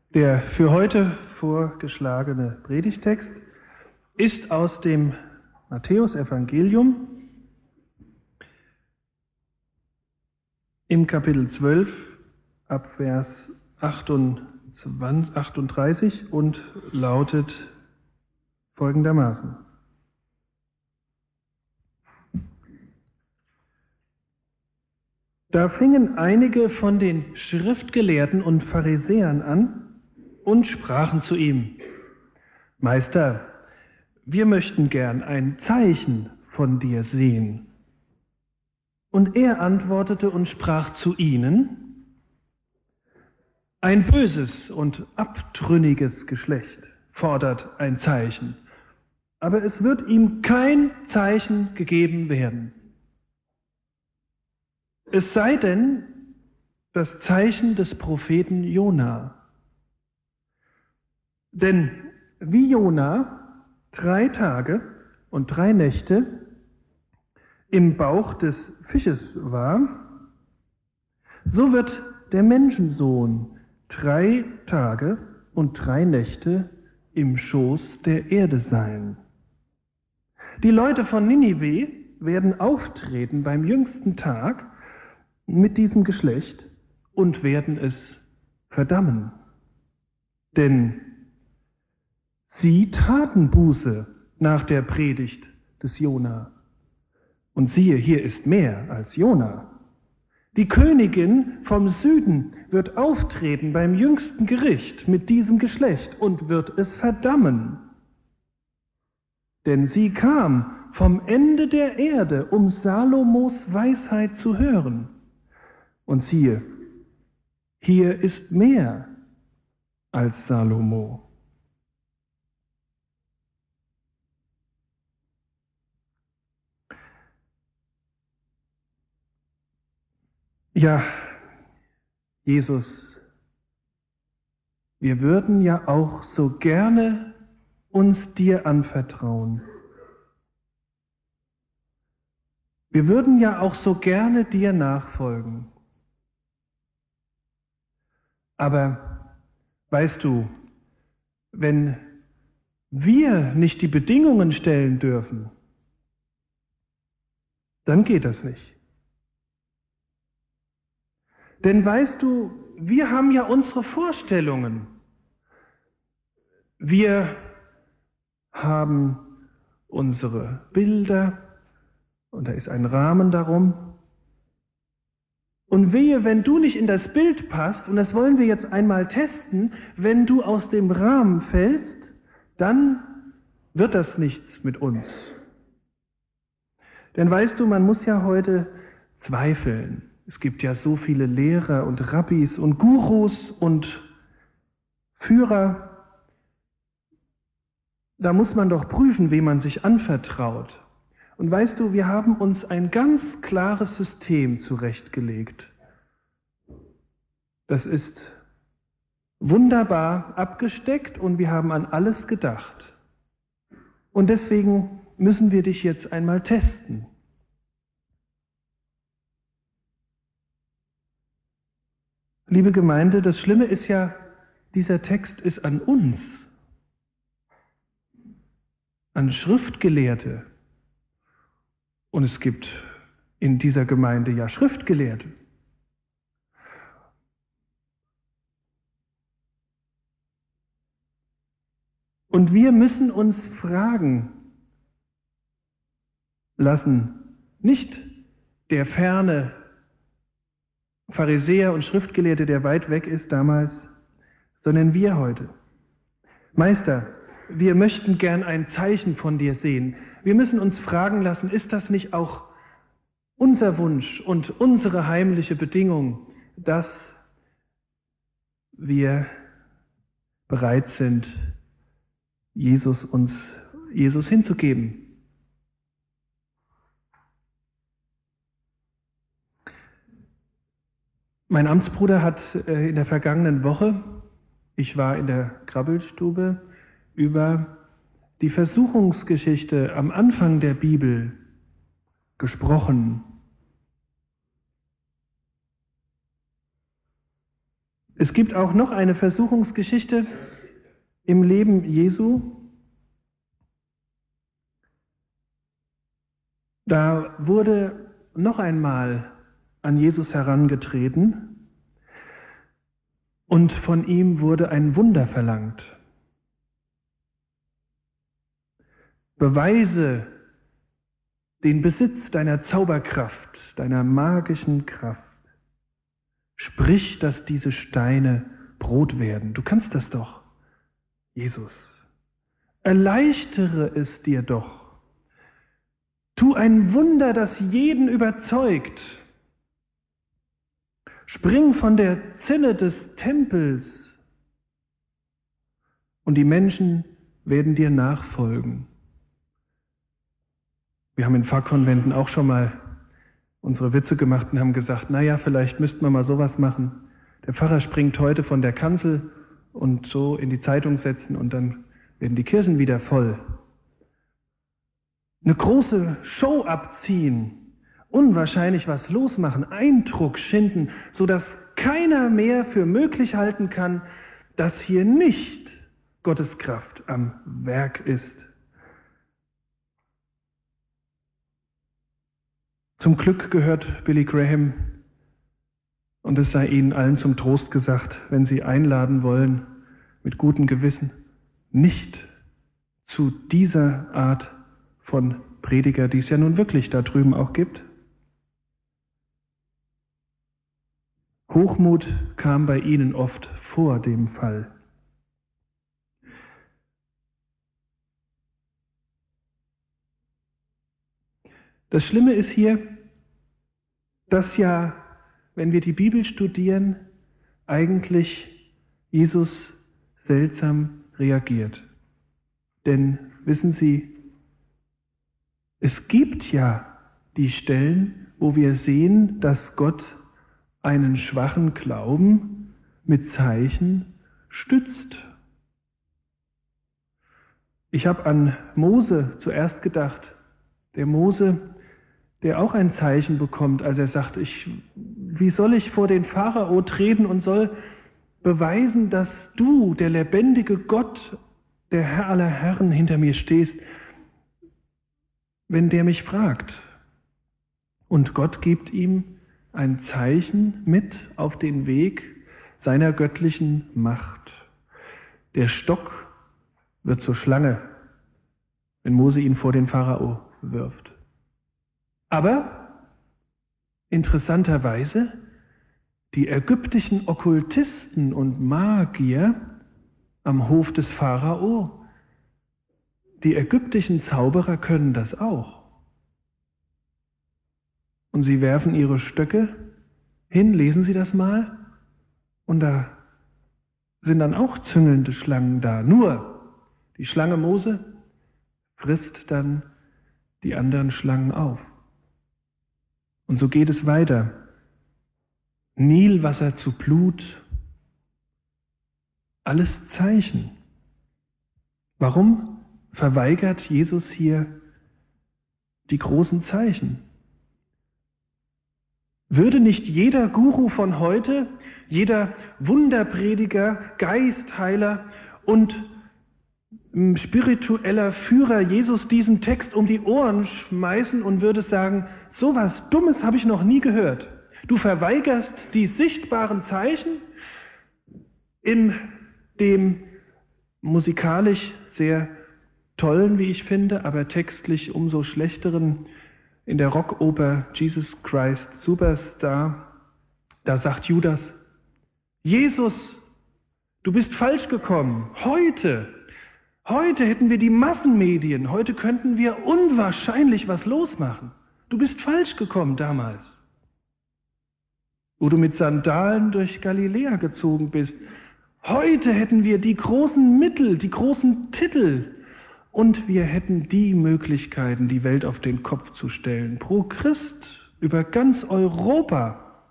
Der für heute vorgeschlagene Predigtext ist aus dem Matthäusevangelium im Kapitel 12 ab Vers 38 und lautet folgendermaßen. Da fingen einige von den Schriftgelehrten und Pharisäern an und sprachen zu ihm: Meister, wir möchten gern ein Zeichen von dir sehen. Und er antwortete und sprach zu ihnen: Ein böses und abtrünniges Geschlecht fordert ein Zeichen, aber es wird ihm kein Zeichen gegeben werden. Es sei denn das Zeichen des Propheten Jona. Denn wie Jona 3 Tage und 3 Nächte im Bauch des Fisches war, so wird der Menschensohn 3 Tage und 3 Nächte im Schoß der Erde sein. Die Leute von Ninive werden auftreten beim jüngsten Tag mit diesem Geschlecht und werden es verdammen. Denn sie taten Buße nach der Predigt des Jona. Und siehe, hier ist mehr als Jona. Die Königin vom Süden wird auftreten beim jüngsten Gericht mit diesem Geschlecht und wird es verdammen. Denn sie kam vom Ende der Erde, um Salomos Weisheit zu hören. Und siehe, hier ist mehr als Salomo. Ja, Jesus, wir würden ja auch so gerne uns dir anvertrauen. Wir würden ja auch so gerne dir nachfolgen. Aber weißt du, wenn wir nicht die Bedingungen stellen dürfen, dann geht das nicht. Denn weißt du, wir haben ja unsere Vorstellungen. Wir haben unsere Bilder und da ist ein Rahmen darum. Und wehe, wenn du nicht in das Bild passt, und das wollen wir jetzt einmal testen, wenn du aus dem Rahmen fällst, dann wird das nichts mit uns. Denn weißt du, man muss ja heute zweifeln. Es gibt ja so viele Lehrer und Rabbis und Gurus und Führer. Da muss man doch prüfen, wem man sich anvertraut. Und weißt du, wir haben uns ein ganz klares System zurechtgelegt. Das ist wunderbar abgesteckt und wir haben an alles gedacht. Und deswegen müssen wir dich jetzt einmal testen. Liebe Gemeinde, das Schlimme ist ja, dieser Text ist an uns, an Schriftgelehrte. Und es gibt in dieser Gemeinde ja Schriftgelehrte. Und wir müssen uns fragen lassen, nicht der ferne Pharisäer und Schriftgelehrte, der weit weg ist damals, sondern wir heute. Meister, wir möchten gern ein Zeichen von dir sehen. Wir müssen uns fragen lassen, ist das nicht auch unser Wunsch und unsere heimliche Bedingung, dass wir bereit sind, Jesus hinzugeben? Mein Amtsbruder hat in der vergangenen Woche, ich war in der Krabbelstube, über die Versuchungsgeschichte am Anfang der Bibel gesprochen. Es gibt auch noch eine Versuchungsgeschichte im Leben Jesu. Da wurde noch einmal an Jesus herangetreten und von ihm wurde ein Wunder verlangt. Beweise den Besitz deiner Zauberkraft, deiner magischen Kraft. Sprich, dass diese Steine Brot werden. Du kannst das doch, Jesus. Erleichtere es dir doch. Tu ein Wunder, das jeden überzeugt. Spring von der Zinne des Tempels und die Menschen werden dir nachfolgen. Wir haben in Pfarrkonventen auch schon mal unsere Witze gemacht und haben gesagt, naja, vielleicht müssten wir mal sowas machen. Der Pfarrer springt heute von der Kanzel und so in die Zeitung setzen und dann werden die Kirchen wieder voll. Eine große Show abziehen, unwahrscheinlich was losmachen, Eindruck schinden, sodass keiner mehr für möglich halten kann, dass hier nicht Gottes Kraft am Werk ist. Zum Glück gehört Billy Graham, und es sei Ihnen allen zum Trost gesagt, wenn Sie einladen wollen, mit gutem Gewissen, nicht zu dieser Art von Prediger, die es ja nun wirklich da drüben auch gibt. Hochmut kam bei Ihnen oft vor dem Fall. Das Schlimme ist hier, dass ja, wenn wir die Bibel studieren, eigentlich Jesus seltsam reagiert. Denn wissen Sie, es gibt ja die Stellen, wo wir sehen, dass Gott einen schwachen Glauben mit Zeichen stützt. Ich habe an Mose zuerst gedacht, der Mose, der auch ein Zeichen bekommt, als er sagt, wie soll ich vor den Pharao treten und soll beweisen, dass du, der lebendige Gott, der Herr aller Herren, hinter mir stehst, wenn der mich fragt. Und Gott gibt ihm ein Zeichen mit auf den Weg seiner göttlichen Macht. Der Stock wird zur Schlange, wenn Mose ihn vor den Pharao wirft. Aber interessanterweise, die ägyptischen Okkultisten und Magier am Hof des Pharao, die ägyptischen Zauberer können das auch. Und sie werfen ihre Stöcke hin, lesen Sie das mal, und da sind dann auch züngelnde Schlangen da. Nur die Schlange Mose frisst dann die anderen Schlangen auf. Und so geht es weiter. Nilwasser zu Blut, alles Zeichen. Warum verweigert Jesus hier die großen Zeichen? Würde nicht jeder Guru von heute, jeder Wunderprediger, Geistheiler und spiritueller Führer Jesus diesen Text um die Ohren schmeißen und würde sagen, so was Dummes habe ich noch nie gehört. Du verweigerst die sichtbaren Zeichen in dem musikalisch sehr tollen, wie ich finde, aber textlich umso schlechteren, in der Rockoper Jesus Christ Superstar, da sagt Judas, Jesus, du bist falsch gekommen. Heute hätten wir die Massenmedien, heute könnten wir unwahrscheinlich was losmachen. Du bist falsch gekommen damals, wo du mit Sandalen durch Galiläa gezogen bist. Heute hätten wir die großen Mittel, die großen Titel und wir hätten die Möglichkeiten, die Welt auf den Kopf zu stellen. Pro Christ über ganz Europa.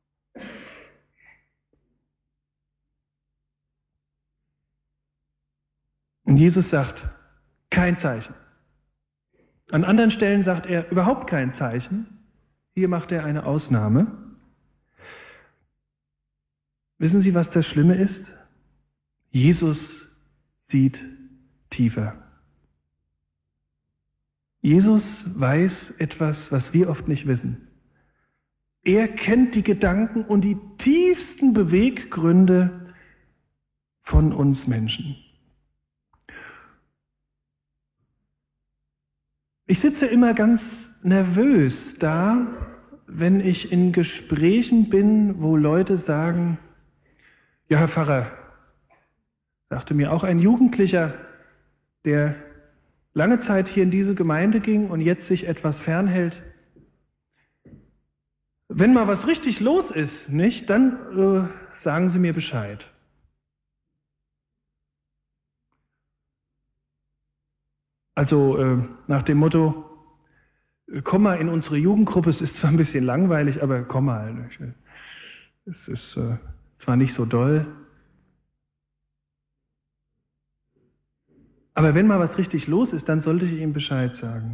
Und Jesus sagt, kein Zeichen. An anderen Stellen sagt er überhaupt kein Zeichen. Hier macht er eine Ausnahme. Wissen Sie, was das Schlimme ist? Jesus sieht tiefer. Jesus weiß etwas, was wir oft nicht wissen. Er kennt die Gedanken und die tiefsten Beweggründe von uns Menschen. Ich sitze immer ganz nervös da, wenn ich in Gesprächen bin, wo Leute sagen, ja, Herr Pfarrer, sagte mir auch ein Jugendlicher, der lange Zeit hier in diese Gemeinde ging und jetzt sich etwas fernhält. Wenn mal was richtig los ist, nicht, dann sagen Sie mir Bescheid. Also nach dem Motto, komm mal in unsere Jugendgruppe, es ist zwar ein bisschen langweilig, aber komm mal. Es ist zwar nicht so doll, aber wenn mal was richtig los ist, dann sollte ich ihm Bescheid sagen.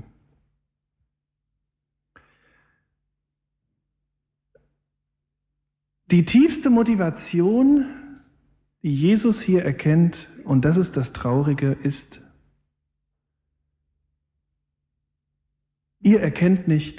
Die tiefste Motivation, die Jesus hier erkennt, und das ist das Traurige, ist, ihr erkennt nicht,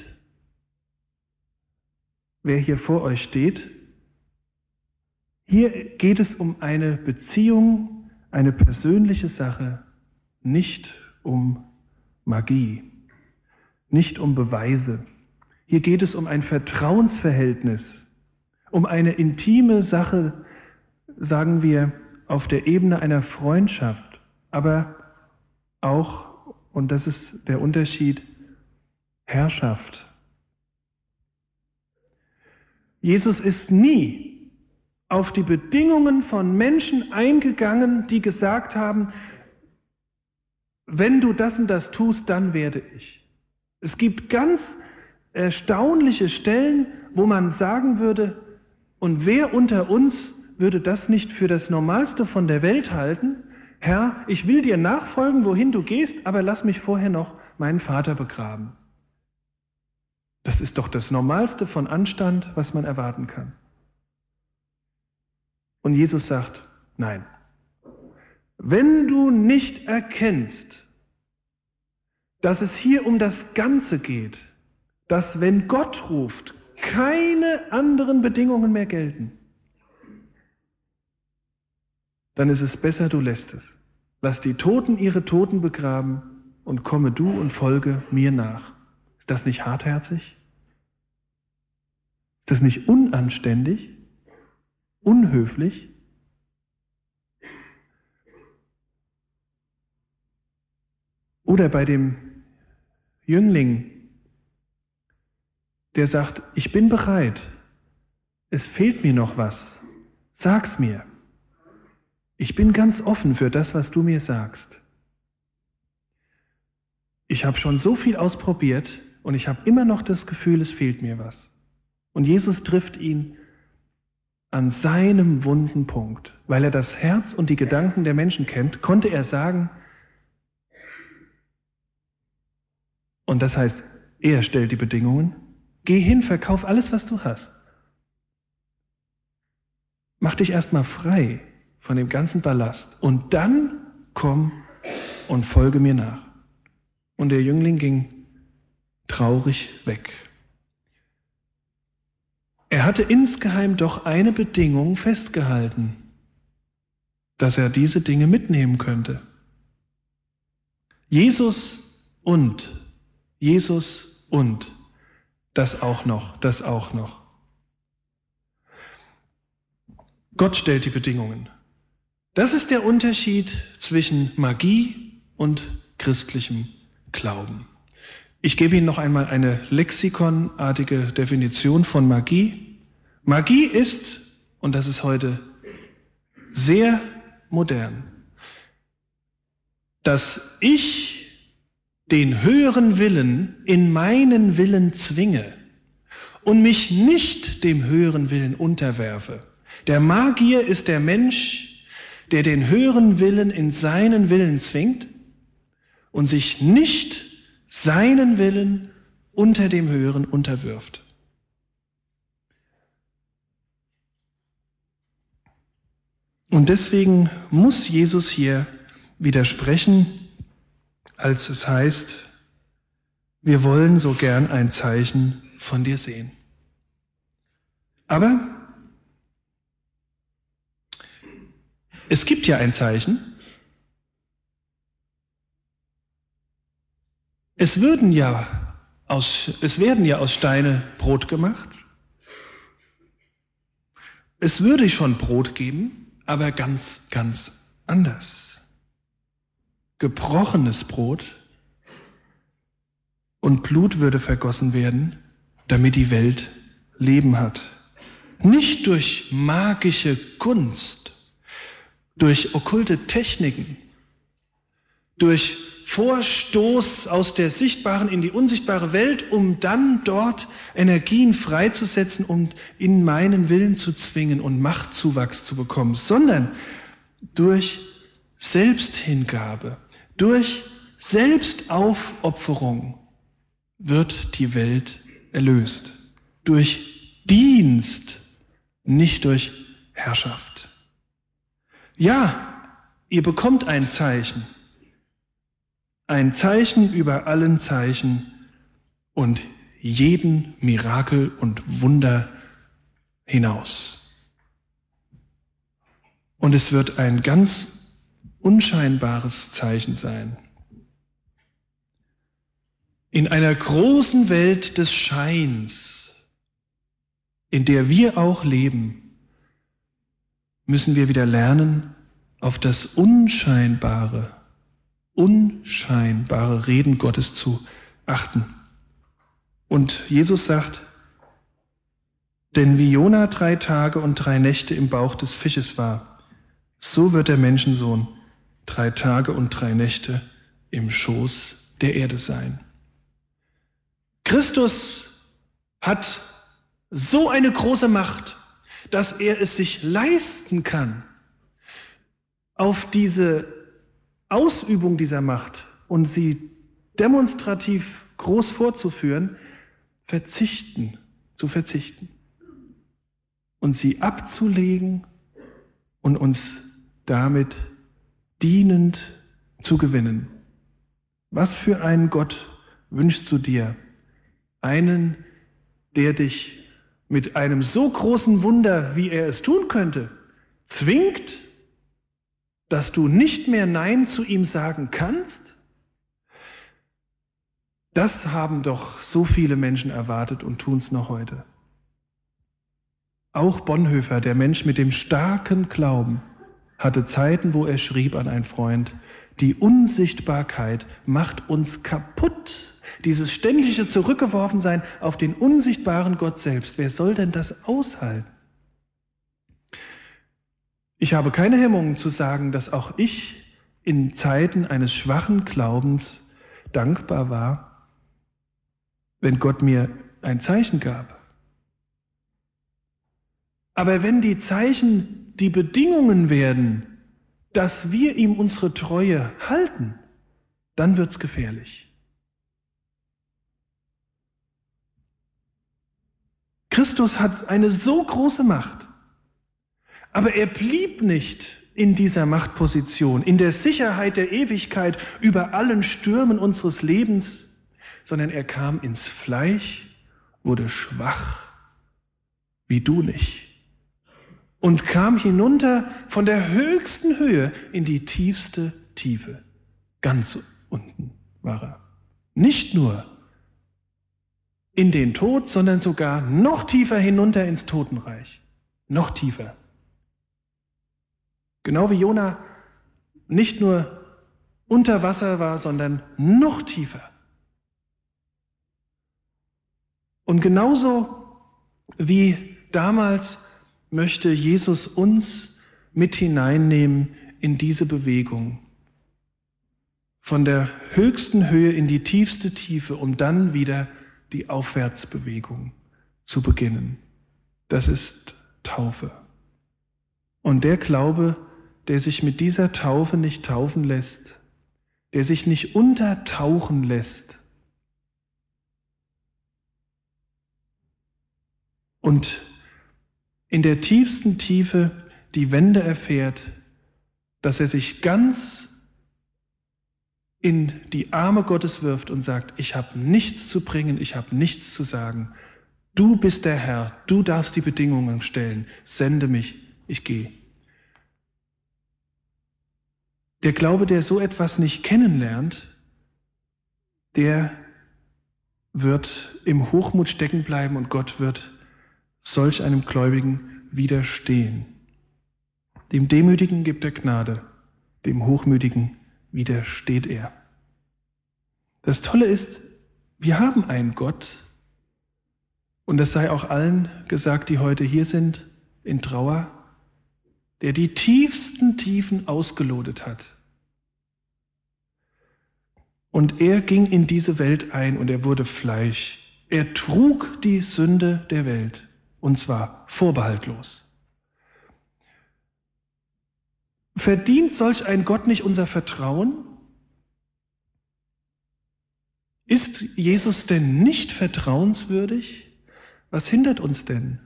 wer hier vor euch steht. Hier geht es um eine Beziehung, eine persönliche Sache, nicht um Magie, nicht um Beweise. Hier geht es um ein Vertrauensverhältnis, um eine intime Sache, sagen wir, auf der Ebene einer Freundschaft, aber auch, und das ist der Unterschied, Herrschaft. Jesus ist nie auf die Bedingungen von Menschen eingegangen, die gesagt haben, wenn du das und das tust, dann werde ich. Es gibt ganz erstaunliche Stellen, wo man sagen würde, und wer unter uns würde das nicht für das Normalste von der Welt halten? Herr, ich will dir nachfolgen, wohin du gehst, aber lass mich vorher noch meinen Vater begraben. Das ist doch das Normalste von Anstand, was man erwarten kann. Und Jesus sagt, nein. Wenn du nicht erkennst, dass es hier um das Ganze geht, dass wenn Gott ruft, keine anderen Bedingungen mehr gelten, dann ist es besser, du lässt es. Lass die Toten ihre Toten begraben und komme du und folge mir nach. Ist das nicht hartherzig? Ist das nicht unanständig? Unhöflich? Oder bei dem Jüngling, der sagt, ich bin bereit, es fehlt mir noch was, sag's mir. Ich bin ganz offen für das, was du mir sagst. Ich habe schon so viel ausprobiert und ich habe immer noch das Gefühl, es fehlt mir was. Und Jesus trifft ihn an seinem wunden Punkt. Weil er das Herz und die Gedanken der Menschen kennt, konnte er sagen, und das heißt, er stellt die Bedingungen, geh hin, verkauf alles, was du hast. Mach dich erstmal frei von dem ganzen Ballast und dann komm und folge mir nach. Und der Jüngling ging traurig weg. Er hatte insgeheim doch eine Bedingung festgehalten, dass er diese Dinge mitnehmen könnte. Jesus und, das auch noch, das auch noch. Gott stellt die Bedingungen. Das ist der Unterschied zwischen Magie und christlichem Glauben. Ich gebe Ihnen noch einmal eine lexikonartige Definition von Magie. Magie ist, und das ist heute sehr modern, dass ich den höheren Willen in meinen Willen zwinge und mich nicht dem höheren Willen unterwerfe. Der Magier ist der Mensch, der den höheren Willen in seinen Willen zwingt und sich nicht seinen Willen unter dem Höheren unterwirft. Und deswegen muss Jesus hier widersprechen, als es heißt, wir wollen so gern ein Zeichen von dir sehen. Aber es gibt ja ein Zeichen. Es werden ja aus Steine Brot gemacht. Es würde schon Brot geben, aber ganz, ganz anders. Gebrochenes Brot und Blut würde vergossen werden, damit die Welt Leben hat. Nicht durch magische Kunst, durch okkulte Techniken, durch Vorstoß aus der sichtbaren in die unsichtbare Welt, um dann dort Energien freizusetzen und in meinen Willen zu zwingen und Machtzuwachs zu bekommen, sondern durch Selbsthingabe, durch Selbstaufopferung wird die Welt erlöst. Durch Dienst, nicht durch Herrschaft. Ja, ihr bekommt ein Zeichen über allen Zeichen und jeden Mirakel und Wunder hinaus. Und es wird ein ganz unscheinbares Zeichen sein. In einer großen Welt des Scheins, in der wir auch leben, müssen wir wieder lernen, auf das unscheinbare Reden Gottes zu achten. Und Jesus sagt, denn wie Jona 3 Tage und 3 Nächte im Bauch des Fisches war, so wird der Menschensohn 3 Tage und 3 Nächte im Schoß der Erde sein. Christus hat so eine große Macht, dass er es sich leisten kann, auf diese Ausübung dieser Macht und sie demonstrativ groß vorzuführen, zu verzichten und sie abzulegen und uns damit dienend zu gewinnen. Was für einen Gott wünschst du dir? Einen, der dich mit einem so großen Wunder, wie er es tun könnte, zwingt, dass du nicht mehr Nein zu ihm sagen kannst? Das haben doch so viele Menschen erwartet und tun es noch heute. Auch Bonhoeffer, der Mensch mit dem starken Glauben, hatte Zeiten, wo er schrieb an einen Freund, die Unsichtbarkeit macht uns kaputt. Dieses ständige Zurückgeworfensein auf den unsichtbaren Gott selbst. Wer soll denn das aushalten? Ich habe keine Hemmungen zu sagen, dass auch ich in Zeiten eines schwachen Glaubens dankbar war, wenn Gott mir ein Zeichen gab. Aber wenn die Zeichen die Bedingungen werden, dass wir ihm unsere Treue halten, dann wird's gefährlich. Christus hat eine so große Macht, aber er blieb nicht in dieser Machtposition, in der Sicherheit der Ewigkeit über allen Stürmen unseres Lebens, sondern er kam ins Fleisch, wurde schwach, wie du nicht, und kam hinunter von der höchsten Höhe in die tiefste Tiefe. Ganz unten war er. Nicht nur in den Tod, sondern sogar noch tiefer hinunter ins Totenreich. Noch tiefer. Genau wie Jona nicht nur unter Wasser war, sondern noch tiefer. Und genauso wie damals möchte Jesus uns mit hineinnehmen in diese Bewegung. Von der höchsten Höhe in die tiefste Tiefe, um dann wieder die Aufwärtsbewegung zu beginnen. Das ist Taufe. Und der Glaube, der sich mit dieser Taufe nicht taufen lässt, der sich nicht untertauchen lässt und in der tiefsten Tiefe die Wende erfährt, dass er sich ganz in die Arme Gottes wirft und sagt, ich habe nichts zu bringen, ich habe nichts zu sagen. Du bist der Herr, du darfst die Bedingungen stellen, sende mich, ich gehe. Der Glaube, der so etwas nicht kennenlernt, der wird im Hochmut stecken bleiben und Gott wird solch einem Gläubigen widerstehen. Dem Demütigen gibt er Gnade, dem Hochmütigen widersteht er. Das Tolle ist, wir haben einen Gott, und das sei auch allen gesagt, die heute hier sind, in Trauer, der die tiefsten Tiefen ausgelotet hat. Und er ging in diese Welt ein und er wurde Fleisch. Er trug die Sünde der Welt, und zwar vorbehaltlos. Verdient solch ein Gott nicht unser Vertrauen? Ist Jesus denn nicht vertrauenswürdig? Was hindert uns denn?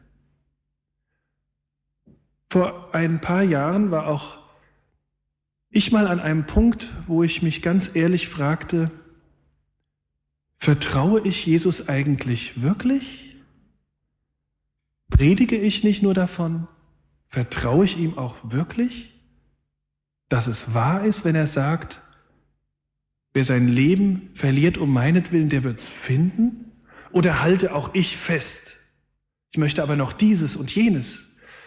Vor ein paar Jahren war auch ich mal an einem Punkt, wo ich mich ganz ehrlich fragte, vertraue ich Jesus eigentlich wirklich? Predige ich nicht nur davon? Vertraue ich ihm auch wirklich, dass es wahr ist, wenn er sagt, wer sein Leben verliert um meinetwillen, der wird es finden? Oder halte auch ich fest? Ich möchte aber noch dieses und jenes.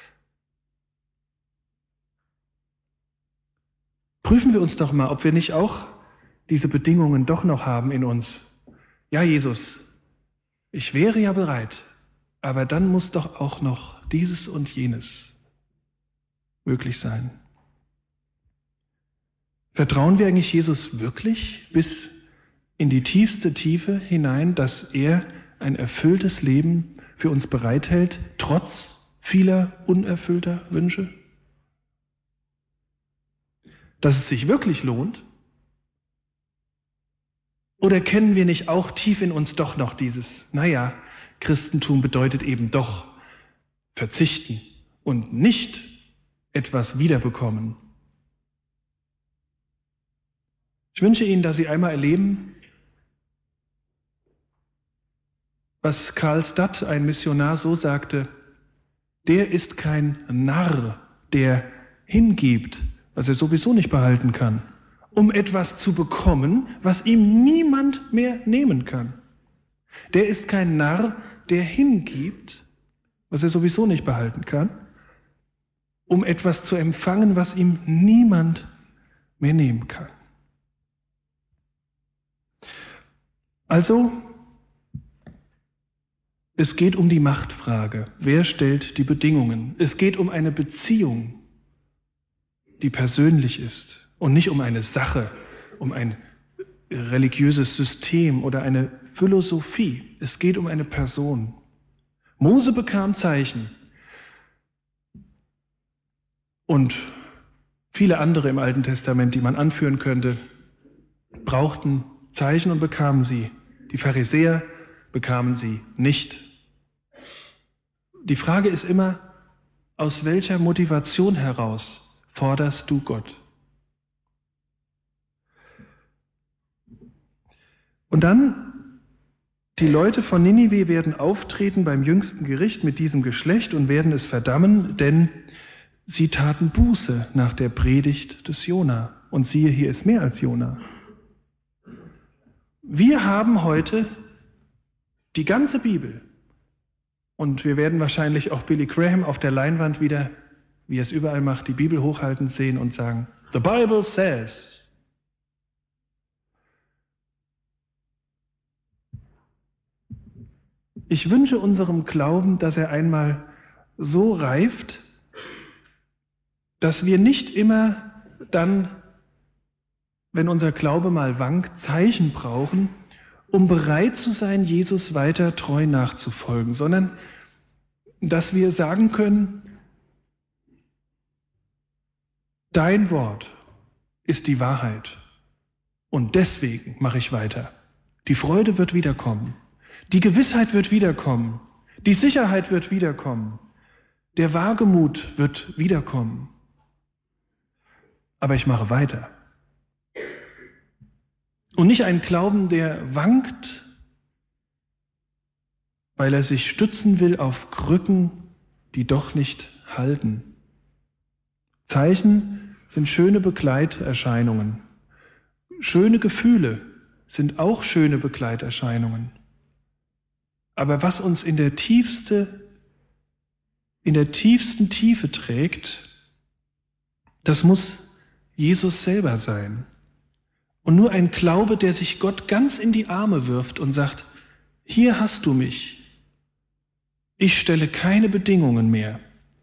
Prüfen wir uns doch mal, ob wir nicht auch diese Bedingungen doch noch haben in uns. Ja, Jesus, ich wäre ja bereit, aber dann muss doch auch noch dieses und jenes möglich sein. Vertrauen wir eigentlich Jesus wirklich bis in die tiefste Tiefe hinein, dass er ein erfülltes Leben für uns bereithält, trotz vieler unerfüllter Wünsche? Dass es sich wirklich lohnt? Oder kennen wir nicht auch tief in uns doch noch dieses, naja, Christentum bedeutet eben doch verzichten und nicht etwas wiederbekommen? Ich wünsche Ihnen, dass Sie einmal erleben, was Karl Stadt, ein Missionar, so sagte, der ist kein Narr, der hingibt, was er sowieso nicht behalten kann, um etwas zu bekommen, was ihm niemand mehr nehmen kann. Der ist kein Narr, der hingibt, was er sowieso nicht behalten kann, um etwas zu empfangen, was ihm niemand mehr nehmen kann. Also, es geht um die Machtfrage. Wer stellt die Bedingungen? Es geht um eine Beziehung, die persönlich ist und nicht um eine Sache, um ein religiöses System oder eine Philosophie. Es geht um eine Person. Mose bekam Zeichen und viele andere im Alten Testament, die man anführen könnte, brauchten Zeichen und bekamen sie. Die Pharisäer bekamen sie nicht. Die Frage ist immer, aus welcher Motivation heraus forderst du Gott? Und dann, die Leute von Ninive werden auftreten beim jüngsten Gericht mit diesem Geschlecht und werden es verdammen, denn sie taten Buße nach der Predigt des Jona. Und siehe, hier ist mehr als Jona. Wir haben heute die ganze Bibel. Und wir werden wahrscheinlich auch Billy Graham auf der Leinwand wieder, wie er es überall macht, die Bibel hochhalten sehen und sagen, The Bible says. Ich wünsche unserem Glauben, dass er einmal so reift, dass wir nicht immer dann, wenn unser Glaube mal wankt, Zeichen brauchen, um bereit zu sein, Jesus weiter treu nachzufolgen, sondern dass wir sagen können, dein Wort ist die Wahrheit und deswegen mache ich weiter. Die Freude wird wiederkommen, die Gewissheit wird wiederkommen, die Sicherheit wird wiederkommen. Der Wagemut wird wiederkommen. Aber ich mache weiter. Und nicht ein Glauben, der wankt, weil er sich stützen will auf Krücken, die doch nicht halten. Zeichen sind schöne Begleiterscheinungen. Schöne Gefühle sind auch schöne Begleiterscheinungen. Aber was uns in der tiefsten Tiefe trägt, das muss Jesus selber sein. Und nur ein Glaube, der sich Gott ganz in die Arme wirft und sagt, hier hast du mich. Ich stelle keine Bedingungen mehr.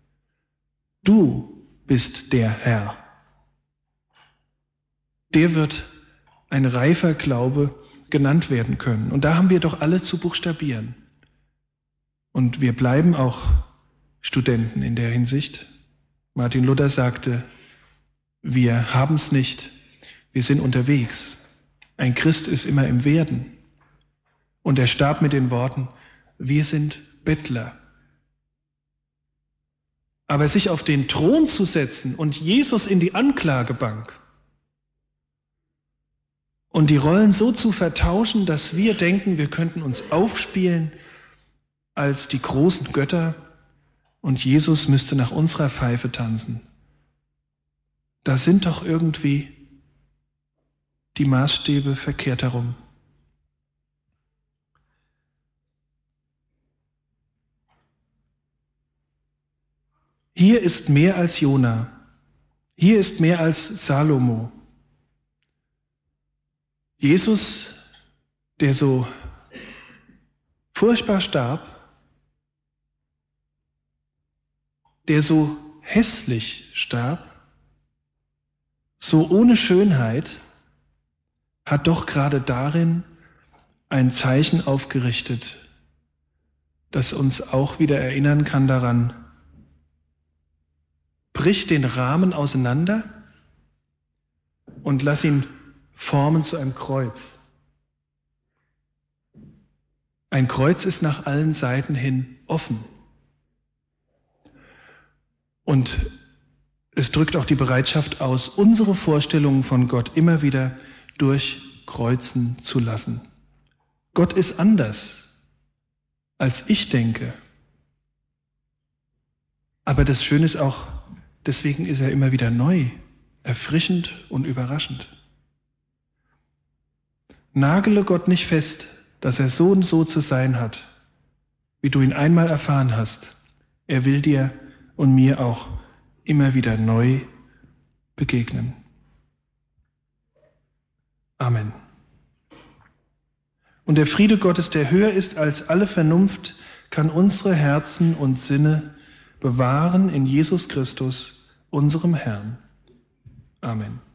Du bist der Herr. Der wird ein reifer Glaube genannt werden können. Und da haben wir doch alle zu buchstabieren. Und wir bleiben auch Studenten in der Hinsicht. Martin Luther sagte, wir haben es nicht, wir sind unterwegs. Ein Christ ist immer im Werden. Und er starb mit den Worten, wir sind Bettler. Aber sich auf den Thron zu setzen und Jesus in die Anklagebank und die Rollen so zu vertauschen, dass wir denken, wir könnten uns aufspielen als die großen Götter und Jesus müsste nach unserer Pfeife tanzen. Da sind doch irgendwie die Maßstäbe verkehrt herum. Hier ist mehr als Jona. Hier ist mehr als Salomo. Jesus, der so furchtbar starb, der so hässlich starb, so ohne Schönheit, hat doch gerade darin ein Zeichen aufgerichtet, das uns auch wieder erinnern kann daran, brich den Rahmen auseinander und lass ihn formen zu einem Kreuz. Ein Kreuz ist nach allen Seiten hin offen. Und es drückt auch die Bereitschaft aus, unsere Vorstellungen von Gott immer wieder durchkreuzen zu lassen. Gott ist anders, als ich denke. Aber das Schöne ist auch, deswegen ist er immer wieder neu, erfrischend und überraschend. Nagele Gott nicht fest, dass er so und so zu sein hat, wie du ihn einmal erfahren hast. Er will dir und mir auch immer wieder neu begegnen. Amen. Und der Friede Gottes, der höher ist als alle Vernunft, kann unsere Herzen und Sinne bewahren in Jesus Christus, unserem Herrn. Amen.